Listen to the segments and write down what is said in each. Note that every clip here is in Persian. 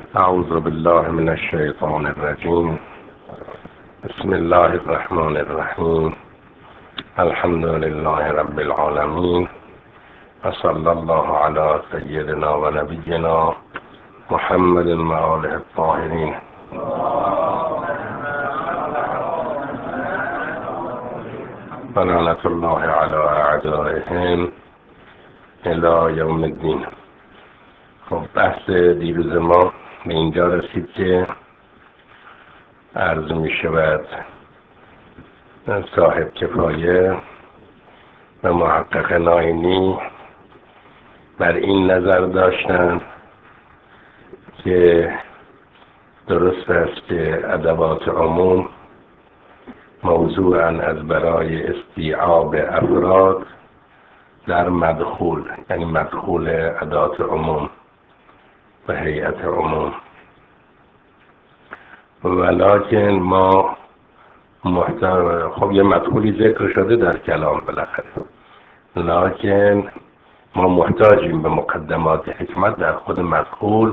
أعوذ بالله من الشيطان الرجيم. بسم الله الرحمن الرحيم. الحمد لله رب العالمين، وصلى الله على سيدنا ونبينا محمد وآله الطاهرين. ولعنة الله على أعدائهم إلى يوم الدين. خب بحث دیروز ما به اینجا رسید که عرض می شود صاحب کفایه و محقق ناینی بر این نظر داشتند که درست است که ادوات عموم موضوعاً از برای استیعاب افراد در مدخول، یعنی مدخول ادوات عموم و هیئت عموم، ولکن ما خب یه مدخولی ذکر شده در کلام بالاخره، لکن ما محتاجیم به مقدمات حکمت در خود مدخول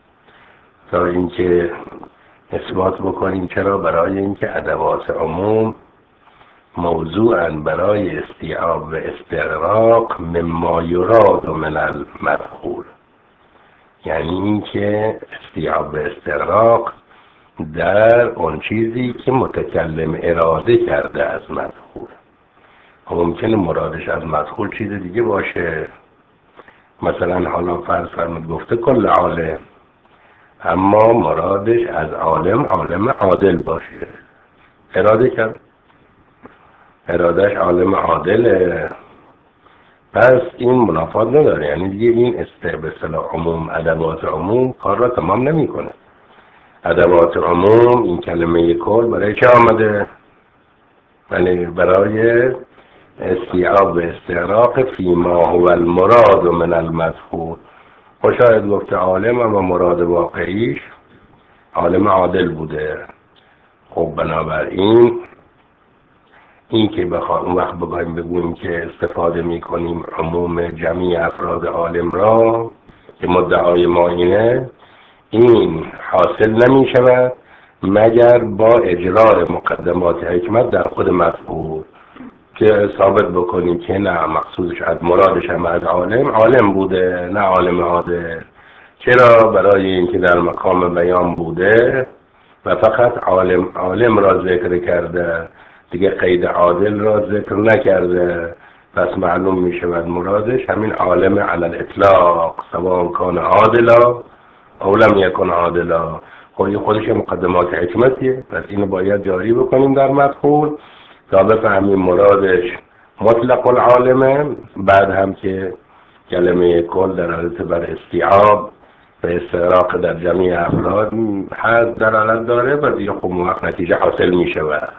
تا اینکه اثبات بکنیم چرا برای اینکه ادوات عموم موضوعاً برای استیعاب و استغراق مما یراد من المدخول، یعنی اینکه استیعاب و استغراق در اون چیزی که متکلم اراده کرده از مدخول. ممکنه مرادش از مدخول چیز دیگه باشه، مثلا حالا فرض فرمود گفته کل عالم، اما مرادش از عالم عادل باشه، اراده کرد، ارادهش عالم عادله، پس این منافات نداره، یعنی دیگه این به اصطلاح عموم، ادوات عموم کار را تمام نمیکنه. ادوات عموم این کلمه کل برای چه آمده؟ یعنی برای استیعاب و استغراق فیما هو المراد من المدخول. و شاید گفته عالم، اما مراد واقعیش عالم عادل بوده. خب بنابراین این که اون وقت بگوییم که استفاده میکنیم عموم جمعی افراد عالم را که مدعای ما اینه، این حاصل نمی شود مگر با اجرای مقدمات حکمت در خود مفعول، که ثابت بکنیم که نه مقصودش از مرادش هم از عالم بوده، نه عالم عادل. چرا؟ برای اینکه در مقام بیان بوده و فقط عالم را ذکر کرده، دیگه قید عادل را ذکر نکرده، پس معلوم می شود مرادش همین عالم علی الاطلاق، سواء کان عادلا او لم یکن عادلا. خودش مقدمات حکمتیه، پس اینو باید جاری بکنیم در مدخول تا بفهمیم مرادش مطلق العالمه. بعد هم که کلمه کل در حالت بر استیعاب و استغراق در جمعی افراد هست دلالت داره و دیگه خب موقع نتیجه حاصل می شود.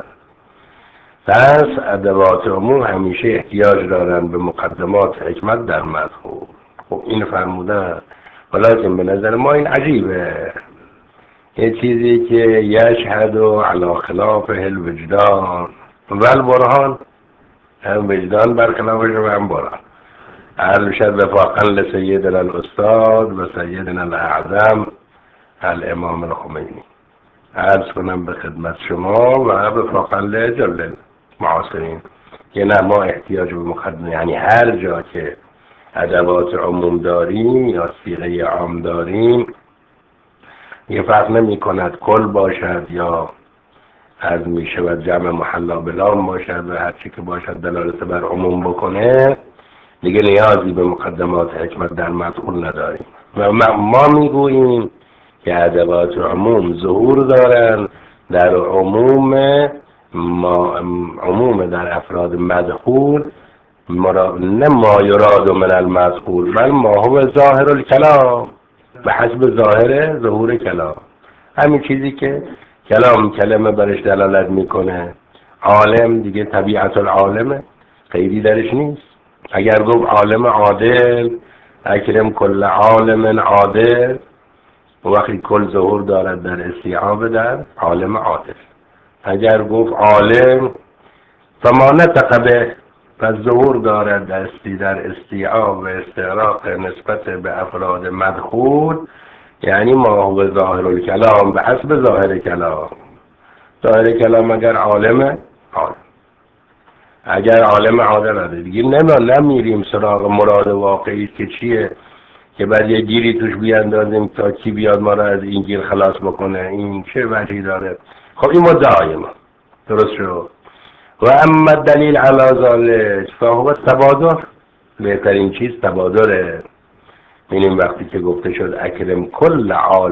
پس ادوات عموم همیشه احتیاج دارن به مقدمات حکمت در مدخول. خب این فرمودن، ولیکن به نظر ما این عجیبه، یه چیزی که یشهد علی خلاف الوجدان و البرهان، هم وجدان برخلافش و هم برهان. ارشد وفاقا لسیدنا الاستاد و سیدنا الاعظم الامام الخمینی. عرض کنم به خدمت شما و وفاقا لجل معاصرین که نه، ما احتیاج به مقدمه، یعنی هر جا که ادوات عموم داریم یا صیغه عام داریم، یه فرق نمی کند کل باشد یا از می شود جمع محلا بلام باشد و هر چی که باشد دلالت بر عموم بکنه، دیگه نیازی به مقدمات حکمت در مدخول نداریم. و ما میگوییم که ادوات عموم ظهور دارن در عموم در افراد مدخول، نه ما یراد من المدخول بل ما هو ظاهر الکلام، به حسب ظاهر ظهور کلام، همین چیزی که کلمه برش دلالت میکنه. عالم دیگه طبیعت العالمه، خیلی درش نیست. اگر گفت عالم عادل، اکرم کل عالم عادل، وقتی کل ظهور دارد در استیعاب در عالم عادل. اگر گفت عالم فما نطق به، پس ظهور دارد در استیعاب و استغراق نسبت به افراد مدخول یعنی ما هو ظاهر الکلام به حسب ظاهر کلام. ظاهر کلام اگر عالمه عالم، اگر عالم عادل دیگه نمیریم سراغ مراد واقعی که چیه که بعد یه گیری توش بیاندازیم تا کی بیاد ما را از این گیر خلاص بکنه. این چه وجهی داره؟ خب این مدعای ما درست شد. و اما دلیل علی ذلک فهو تبادر، بهترین چیز تبادره. این وقتی که گفته شد اکرم کل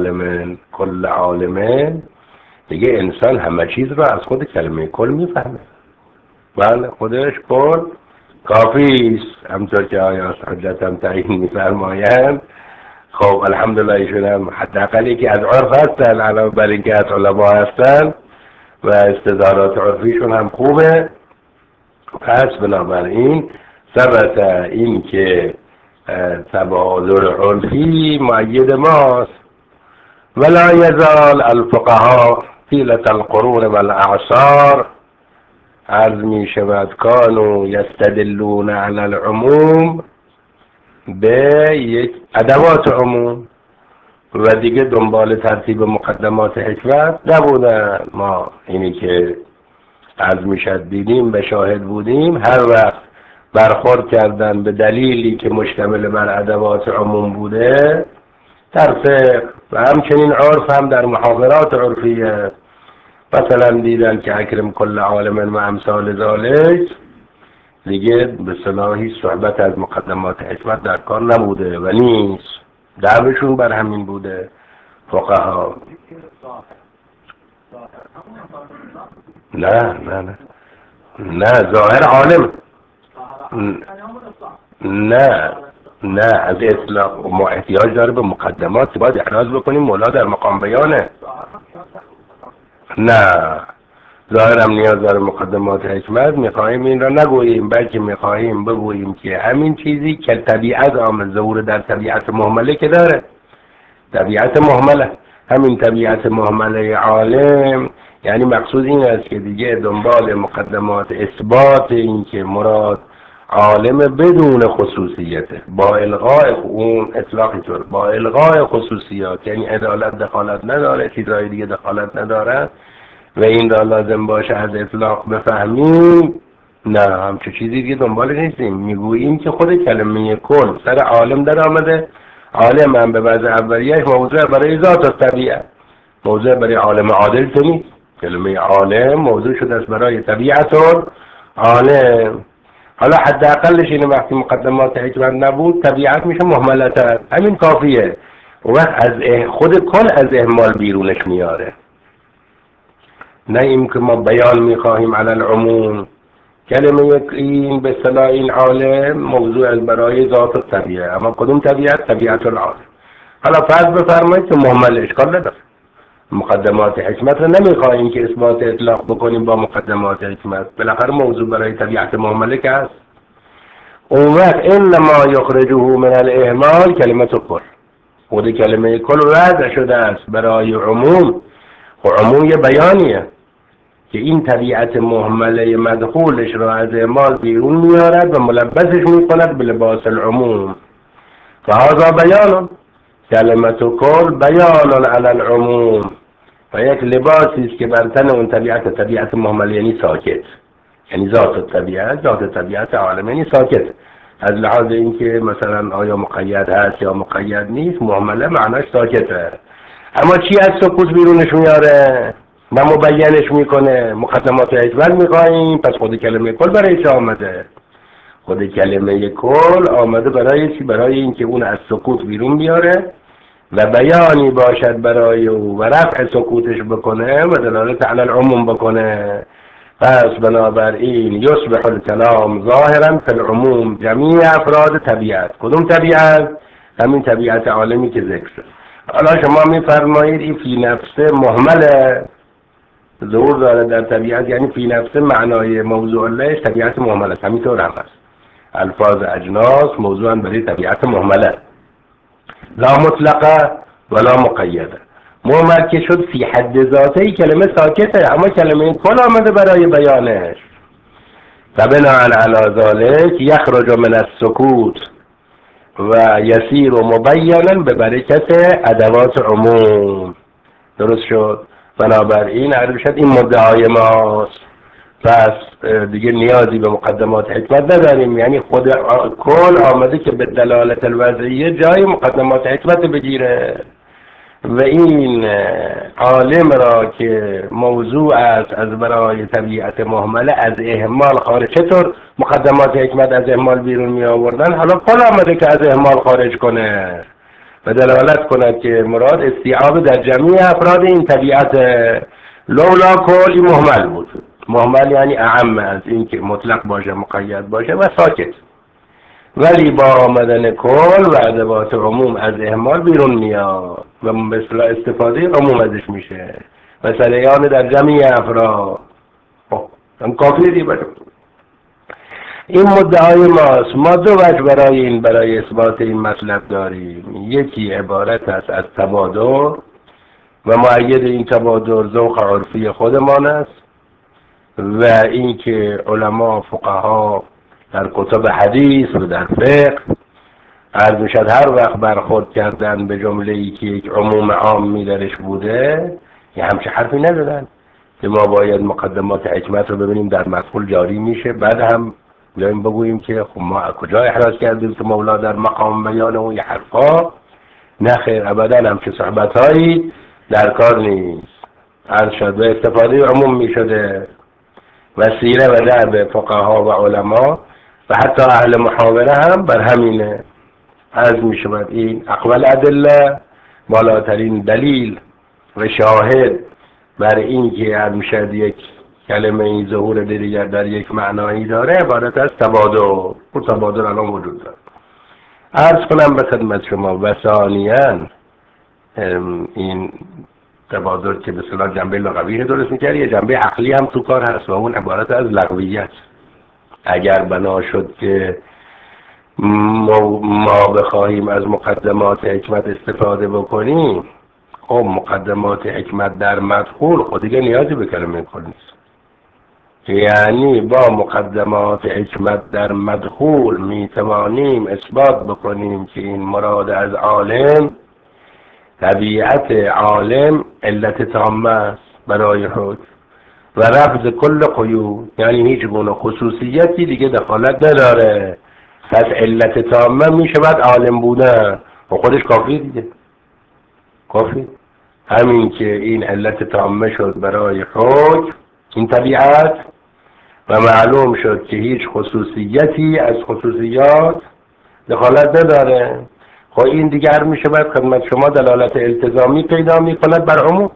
عالم دیگه انسان همه چیز رو از خود کلمه کل میفهمه. بله خودش کل کافی است، همطور که آیا حجت هم تعیین میفرمایند. خب الحمدلله ایشون هم حداقل که از عرف هستن، علاوه بر اینکه از علما هستن و استدلالات عرفیشون هم خوبه. پس بنابراین ثبت این که تبادر عرفی مؤید ماست. ولا یزال الفقهاء طیلة القرون والاعصار عرض می شود کانوا یستدلون علی العموم به یک ادوات عموم و دیگه دنبال ترتیب مقدمات حکمت نبودن. ما اینی که عرض می شد دیدیم به شاهد بودیم، هر وقت برخورد کردن به دلیلی که مشتمل بر ادوات عموم بوده در فقه و همچنین عرف هم در محاضرات عرفیه، مثلا دیدن که اکرم کل عالم و امثال ذالک، دیگه به صلاحی صحبت از مقدمات حکمت در کار نبوده و نیست. دعوشون بر همین بوده فقها. نه ظاهر عالم نه از اطلاق ما احتیاج داره به مقدمات، باید احراز بکنیم مولا در مقام بیانه. نه ظاهرم نیاز داره مقدمات حکمت میخواهیم این را نگوییم، بلکه میخواهیم بگوییم که همین چیزی که طبیعت عامل ظهور در طبیعت مهمله که داره، طبیعت مهمله، همین طبیعت مهمله عالم، یعنی مقصود این است که دیگه دنبال مقدمات اثبات این که مراد عالم بدون خصوصیته با الغای اون اطلاقی طور با الغای خصوصیات، یعنی عدالت دخالت نداره، چیزهای دیگه دخالت نداره و این را لازم باشه از اطلاق بفهمیم. نه همچه چیزی دیگه دنبال نیستیم، میگوییم که خود کلمه کل سر عالم در آمده. عالم هم به وضع اولیه‌اش موضوع برای ذات الطبیعه، موضوع برای عالم عادل تو نیست. کلمه عالم موضوع شده است برای طبیعت عالم. حالا حداقلش اینه وقتی مقدمات حکمت نبود طبیعت میشه مهملتر، همین کافیه. و وقت از خود کل از اهمال بیرونش میاره. نه این که ما بیان میخواهیم علی العموم. کلمه این به اصطلاح این عالم موضوع از برای ذات الطبیعه، اما کدوم طبیعت؟ طبیعت العالم. حالا فرض بفرمایید که مهمل اشکال نداره، مقدمات حکمت رو نمیخواهیم که اثبات اطلاق بکنیم با مقدمات حکمت، بالاخره موضوع برای طبیعت مهمله که هست. اون وقت انما یخرجه من الاهمال کلمه کل، خود کلمه کل وضع شده است برای عموم. و عموم یه بیانیه که این طبیعت مهمله مدخولش را از اعمال بیرون میارد و ملبسش میکند به لباس العموم. فهذا بیان کلمه کل بیان علی العموم، و یک لباسی است که بر تن اون طبیعت مهمله، یعنی ساکت، یعنی ذات طبیعت عالم، یعنی ساکت از لحاظ اینکه مثلا آیا مقید هست یا مقید نیست. مهمله معناش ساکته، اما چی از سکوت بیرونش میاره و مبینش میکنه؟ مقدمات حکمت میخواییم. پس خود کلمه کل برای چه آمده؟ خود کلمه کل آمده برای چی؟ برای اینکه اون از سکوت بیرون بیاره و بیانی باشد برای او و رفع سکوتش بکنه و دلالت علی العموم بکنه. پس بنابراین یصبح الکلام ظاهرا فی العموم جمیع افراد طبیعت. کدوم طبیعت؟ همین طبیعت عالمی که ذکر شد. حالا شما میفرمایید این فی نفسه مهمله، ظهور داره در طبیعت، یعنی فی نفسه معنای موضوع لهش طبیعت مهمله. همینطور هم هست، الفاظ اجناس موضوعا برای طبیعت مهمله، لا مطلقه ولا مقیده. مهمل که شد فی حد ذاته کلمه ساکته، اما کلمه کل آمده برای بیانش. فبناء علی ذلک یخرج من السکوت و یسیر و مبینا به برکت ادوات عموم. درست شد؟ بنابراین عرض شد این مدعای ماست، پس دیگه نیازی به مقدمات حکمت نداریم. یعنی خود کل آمده که به دلالت الوضعیه جای مقدمات حکمت بگیره و این عالم را که موضوع است از برای طبیعت مهمله از اهمال خارج. چطور مقدمات حکمت از اهمال بیرون می آوردن؟ حالا کل آمده که از اهمال خارج کنه و دلالت کند که مراد استیعاب در جمعی افراد این طبیعت. لولا کل این مهمل بود. مهمل یعنی اعم از این که مطلق باشه، مقید باشه و ساکت. ولی با آمدن کل و ادوات عموم از اهمال بیرون میاد و مثل استفاده عموم ازش میشه و سریان در جمعی افراد. هم کافیه دی باشه. این مدعای ماست. ما دو وجه برای اثبات این مطلب داریم. یکی عبارت است از تبادر و مؤید این تبادر ذوق عرفی خودمان است و اینکه علما فقها در کتب حدیث و در فقه عرض میشد هر وقت برخورد کردن به جمله‌ای که یک عموم عامی درش بوده یه همچه حرفی ندادن که ما باید مقدمات حکمت رو ببینیم در مدخول جاری میشه، بعد هم بیایم بگوییم که خب ما کجا احراز کردیم که مولا در مقام بیان اون یه حرفا. نه خیر، ابدا همچه صحبتهایی در کار نیست. عرض شد به استفاده عموم میشده وسیله و درب فقها و علما و حتی اهل محاوره هم بر همینه. عرض می شود این اقوال ادله، بالاترین دلیل و شاهد بر این که عرض می شود یک کلمه این ظهور دیگر در یک معنایی داره عبارت از تبادر. و تبادر الان وجود داره. عرض کنم به خدمت شما و ثانیاً این تبادر که به اصطلاح جنبه لغوی درست می‌کرد، یه جنبه عقلی هم تو کار هست و اون عبارت از لغویت. اگر بنا شد که ما بخواهیم از مقدمات حکمت استفاده بکنیم، خب مقدمات حکمت در مدخول خود دیگه نیازی به کلمه کل نیست. یعنی با مقدمات حکمت در مدخول میتوانیم اثبات بکنیم که این مراد از عالم طبیعت عالم علت تامه است برای حکم و رفض کل قیود، یعنی هیچ گونه خصوصیتی دیگه دخالت نداره. پس علت تامه میشه بعد عالم بودن و خودش کافی دیگه، کافی. همین که این علت تامه شد برای حکم این طبیعت و معلوم شد که هیچ خصوصیتی از خصوصیات دخالت نداره، خب این دیگر میشه باید خدمت شما دلالت التزامی پیدا میکند بر عموم.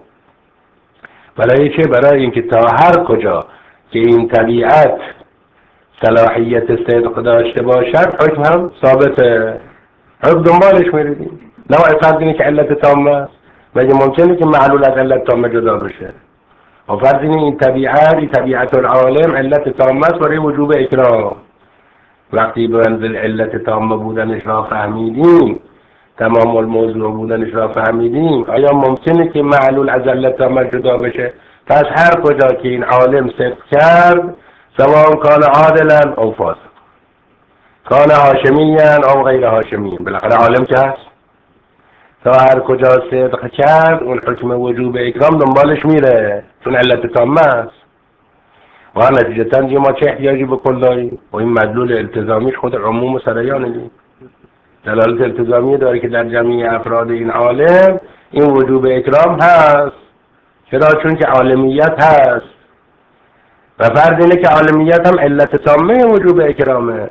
برای چه؟ برای اینکه تا هر کجا که این طبیعت صلاحیت صدق داشته باشد حکم هم ثابته. حکم دنبالش میریدیم. نه فرض اینه که علت تامه است، مگه ممکنه که معلول از علت تامه جدا بشه؟ و فرض اینه این طبیعت العالم علت تامه است برای وجوب اکرام. وقتی به منزل علت تامه بودنش را فهمیدیم، تمام الموضوع بودنش را فهمیدیم، آیا ممکنه که معلول از علت تامه جدا بشه؟ پس هر کجا که این عالم صدق کرد، سواء کان عادلا او فاسق، کان هاشمیا او غیر هاشمی، بالاخره عالم که هست. تا هر کجا صدق کرد اون حکم وجوب اکرام دنبالش میره، چون علت تامه است. و نتیجتا دیگه ما چه احتیاجی به کل داریم؟ و این مدلول التزامیش خود عموم و سریانه دیم. دلالت التزامی داره که در جمعی افراد این عالم این وجوب اکرام هست. چرا؟ چون که عالمیت هست و فرض اینه که عالمیت هم علت تامه وجوب اکرامه.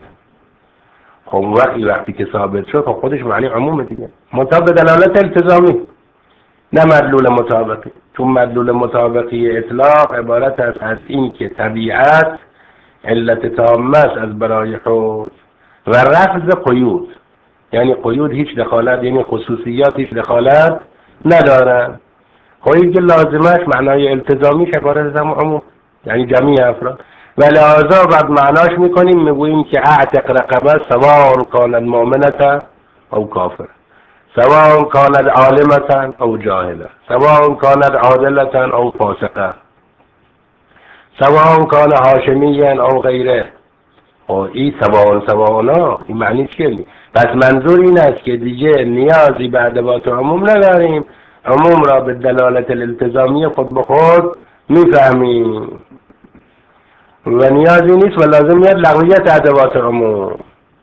خب وقتی که ثابت شد خب خودش معنی عمومه دیگه، مطابق دلالت التزامی، نه مدلول مطابقی. چون مدلول مطابقی اطلاق عبارت است از این که طبیعت علت تامه است از برای حکم و رفض قیود، یعنی قیود هیچ دخالت، یعنی خصوصیات هیچ دخالت ندارن. خب این که لازمش معنای التزامیش عبارت از عموم، یعنی جمعی افراد. و لحاظا بعد معناش میکنیم میگوییم که اعتق رقبه سواء کانت مؤمنة او کافر، سواء کانت عالمة او جاهله، سواء کانت عادلة او فاسقه، سواء کان هاشمیا او غیره. این سواء این معنی چیه؟ پس منظور این است که دیگه نیازی به ادوات عموم نداریم، عموم را به دلالت الالتزامی خود به خود میفهمیم و نیازی نیست و لازم نیست لغویت ادوات عموم.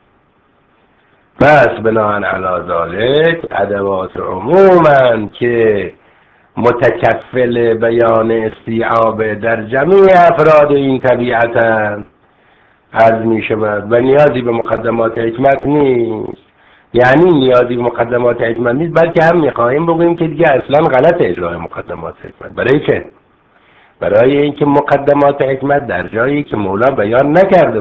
پس بناهن علی ذالک ادوات عمومن که متکفل بیان استیعاب در جميع افراد این طبیعتن عرض می شود و نیازی به مقدمات حکمت نیست. یعنی نیازی به مقدمات حکمت نیست، بلکه هم میخواهیم بگوییم که دیگه اصلا غلط اجرای مقدمات حکمت. برای چه؟ برای اینکه مقدمات حکمت در جایی که مولا بیان نکرده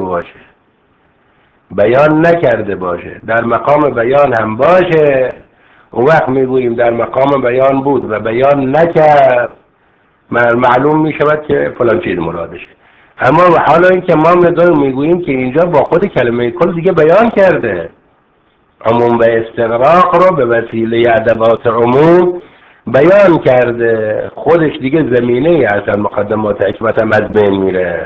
باشه در مقام بیان هم باشه، اون وقت میگوییم در مقام بیان بود و بیان نکرد، معلوم میشود که فلان چیز مرادشه. اما حالا اینکه ما میگوییم که اینجا با خود کلمه کل دیگه بیان کرده، عموم و استغراق رو به وسیله ادوات عموم بیان کرده، خودش دیگه زمینه اصلا مقدمات حکمت هم از بین میره.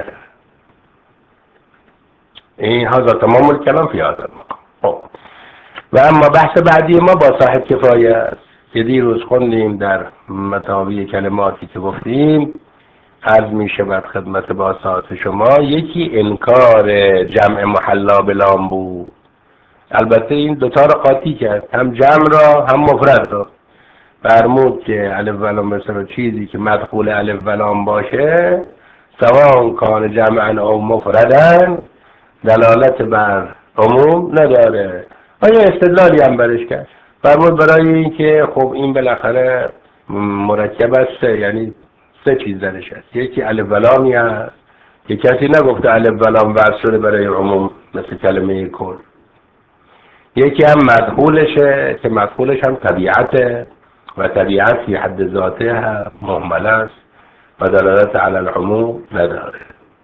این هذا تمام الکلام فی هذا المقام. و اما بحث بعدی ما با صاحب کفایه است که دیروز خوندیم در متاوی کلماتی که گفتیم. عرض می شود خدمت با ساعت شما، یکی انکار جمع محلا بلام بود. البته این دوتا را قاطی کرد، هم جمع را هم مفرد را. فرمود که الف و لام مثل چیزی که مدخول الف و لام باشه سواء کان جمعا او مفردن دلالت بر عموم نداره. آیا استدلالی هم برش کرد؟ فرمود برای این که خب این بالاخره مرکب است، یعنی سه چیز درش هست. یکی الف و لامی هست که کسی نگفته الف و لام وصل شده برای عموم مثل کلمه کل. یکی هم مدخولشه که مدخولش هم طبیعته و طبیعت فی حد ذاته مهمل است و دلالت علی العموم نداره.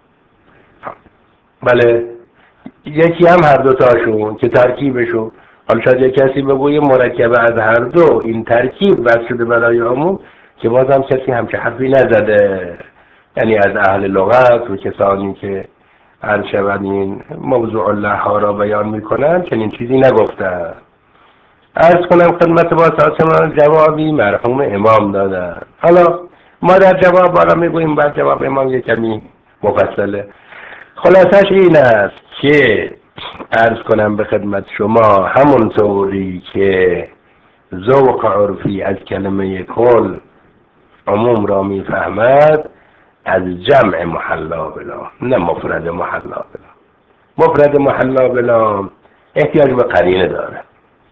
بله، یکی هم هر دوتاشون که ترکیبشون، حالا شاید یک کسی بگویه مرکب از هر دو این ترکیب بس شده برای عموم، که بازم کسی همچه حرفی نزده، یعنی از اهل لغت و کسانی که هر شود این موضوع الله ها را بیان میکنن چنین چیزی نگفتن. عرض کنم خدمت با ساسمان جوابی مرحوم امام دادن. حالا ما در جواب بالا میگوییم، بعد جواب امام یک کمی مفصله. خلاصش این است که عرض کنم به خدمت شما همونطوری که ذوق عرفی از کلمه کل عموم را میفهمد، از جمع محلا بلا، نه مفرد محلا بلا. مفرد محلا بلا احتیاج به قرینه داره،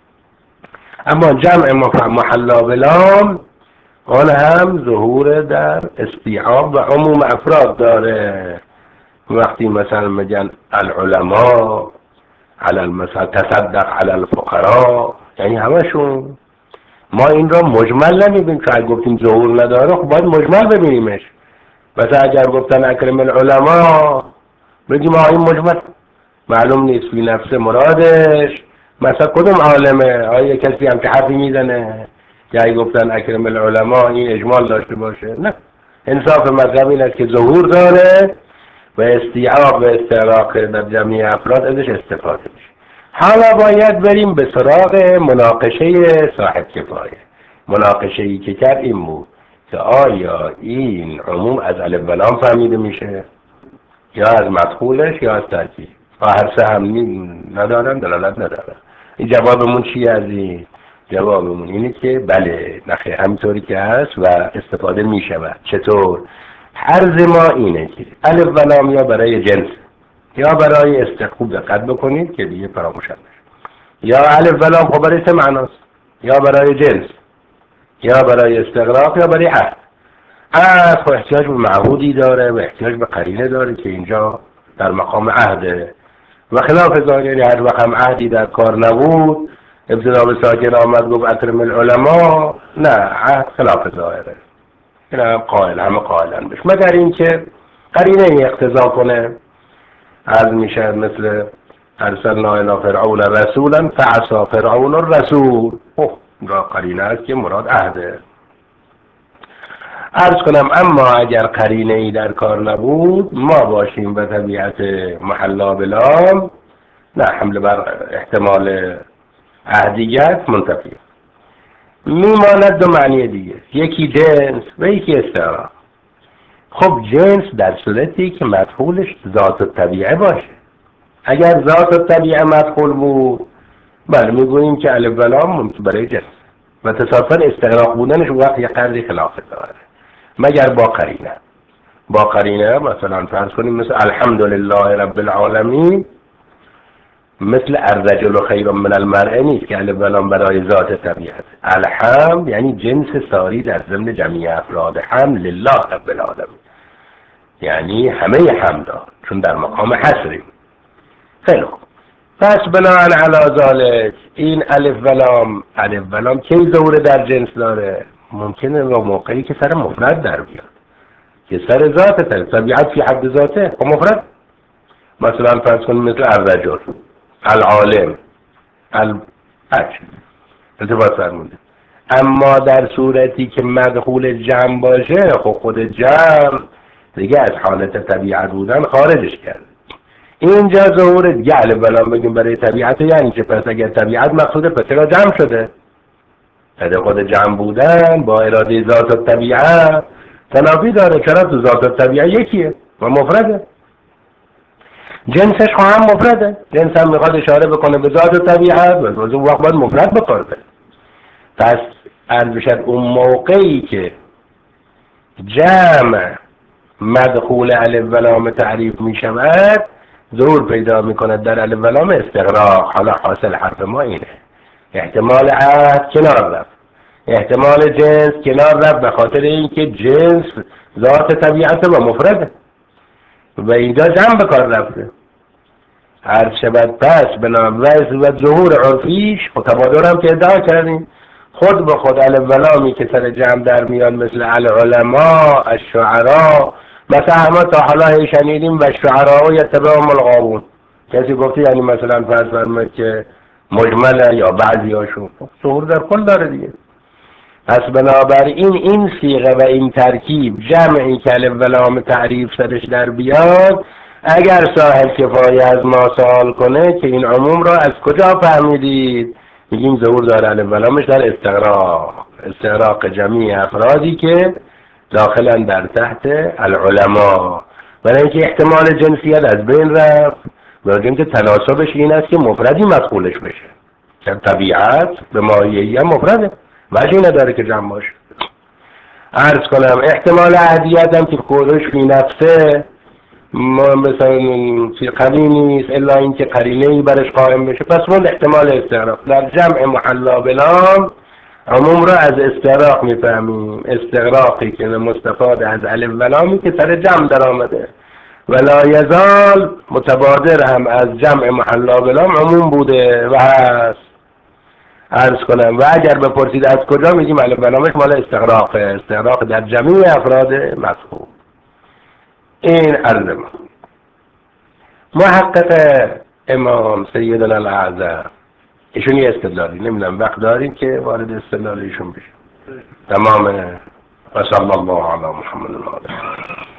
اما جمع محلا بلا آن هم ظهور در استیعاب و عموم افراد داره. وقتی مثلا میگن العلماء علی المثل تصدق علی الفقراء، یعنی همشون. ما این را مجمل نمیبینیم، که اگر گفتیم ظهور نداره خب باید مجمل ببینیمش. مثلا اگر گفتن اکرم العلماء بگیم این مجمل معلوم نیست فی نفس مرادش مثلا کدوم عالمه. آیا کسی هم که حرفی میزنه که اگر گفتن اکرم العلماء این اجمال داشته باشه؟ نه، انصاف مذهب این است که ظهور داره و استیعاب و استغراق در جمعی افراد ازش استفاده میشه. حالا باید بریم به سراغ مناقشه صاحب کفایه. مناقشه ای که کرد این بود که آیا این عموم از الف و لام فهمیده میشه یا از مدخولش یا از ترکیب؟ هر سه هم ندارن، دلالت ندارن. این جوابمون چیه از این؟ جوابمون اینه که بله، نخیر، همینطوری که هست و استفاده میشود. چطور؟ عرض ما اینه که الف و لام یا برای جنس یا برای خوب دقت بکنید که دیگه فراموش نشه. یا الف و لام خب برای سه معناست، یا برای جنس یا برای استغراق یا برای عهد. عهد خب احتیاج به معهودی داره و احتیاج به قرینه داره که اینجا در مقام عهده و خلاف ظاهر هر وقت هم عهدی در کار نبود ابتدا به ساکن آمد گفت اکرم العلماء، نه، عهد خلاف ظاهره. این هم همه قائلن بش، مگر اینکه قرینه این اقتضا کنه. عرض میشه مثل ارسلنا الی فرعون رسولا فعصی فرعون الرسول، را قرینه است که مراد عهده. عرض کنم اما اگر قرینه ای در کار نبود، ما باشیم به طبیعت محلا بلام، نه، حمله بر احتمال عهدیت منتفی میماند دو معنی دیگه، یکی جنس و یکی استعراق. خب جنس در صورتی که مدخولش ذات الطبیعه باشه. اگر ذات الطبیعه مدخول بود بله میگوییم که الف و لام برای جنس و تصافا استغراق بودنش وقت یه قدری خلافه داره مگر با قرینه مثلا فرض کنیم مثل الحمدلله رب العالمین، مثل الرجل خیر من المرء نیست که الف و لام برای ذات طبیعت. الحمد یعنی جنس ساری در ضمن جمیع افراد حمد لله رب العالمین، یعنی همه حمدا، چون در مقام حصریم. خیلی خوب، پس بناهن علی ذالک این الف و لام کی ظهور در جنس داره؟ ممکنه با موقعی که سر مفرد در بیاد، که سر ذات طبیعت فی حد ذاته و مفرد. مثلا فرض کنیم مثل الرجل، العالم، التفات فرمونده. اما در صورتی که مدخول جمع باشه خب خود جمع دیگه از حالت طبیعت بودن خارجش کرد. اینجا ظهور دیگه الف و لام بگیم برای طبیعت، یعنی که پس اگر طبیعت مقصوده پس چرا جمع شده؟ در خود جمع بودن با اراده ذات الطبیعه تنافی داره. چرا؟ تو ذات الطبیعه یکیه و مفرده، جنسش خواهم مفرده. جنس هم میخواد اشاره بکنه به ذات الطبیعه و اون وقت باید مفرد بکنه. پس البته اون موقعی که جمع مدخول الف و لام تعریف می شود ظهور پیدا می کند در الف و لام استغراق. حالا حاصل حرف ما اینه، احتمال عهد کنار رفت، احتمال جنس کنار رفت، به خاطر اینکه جنس ذات طبیعت و مفرده و اینجا جمع به کار رفته. هر شود پس بنام و ظهور عرفیش و تبادر هم که ادعا کردیم خود به خود الف و لامی که سر جمع در میان مثل العلماء، الشعراء، مثلا همه تا حالا شنیدیم و الشعراء یتبعهم الغاوون. کسی گفته یعنی مثلا فرض فرمایید که مجمله یا بعضی هاشون ظهور در کل داره دیگه. پس بنابراین این صیغه و این ترکیب جمعی که الف و لام تعریف سرش در بیاد، اگر صاحب کفایه از ما سوال کنه که این عموم را از کجا فهمیدید، میگیم ظهور داره الف و لامش در استغراق جمیع افرادی که داخلا در تحت العلماء، برای اینکه احتمال جنسیت از بین رفت. برای اینکه تناسبش این است که مفردی مدخولش بشه، که طبیعت به ماهیه‌ای هم مفرده وجه نداره که جمع باشه. عرض کنم احتمال عهدیت هم که خودش فی نفسه مثلا فی قوی نیست الا اینکه قرینه‌ای برش قائم بشه، پس اون احتمال استغراق در جمع محلا بلام عموم را از استغراق میفهمیم، استغراقی که مستفاد از الف و لامی که سر جمع در آمده. ولا یزال متبادر هم از جمع محلا بلام عموم بوده و هست. عرض کنم و اگر بپرسید از کجا، میگیم الف و لامش مال استغراق در جمعی افراد مذکور. این عرض ما محقق امام سیدنا الاعظم ایشون یه استدلالی نمیدونم وقت داریم که وارد استدلال ایشون بشیم. تمام. و صلی الله علی محمد و آله.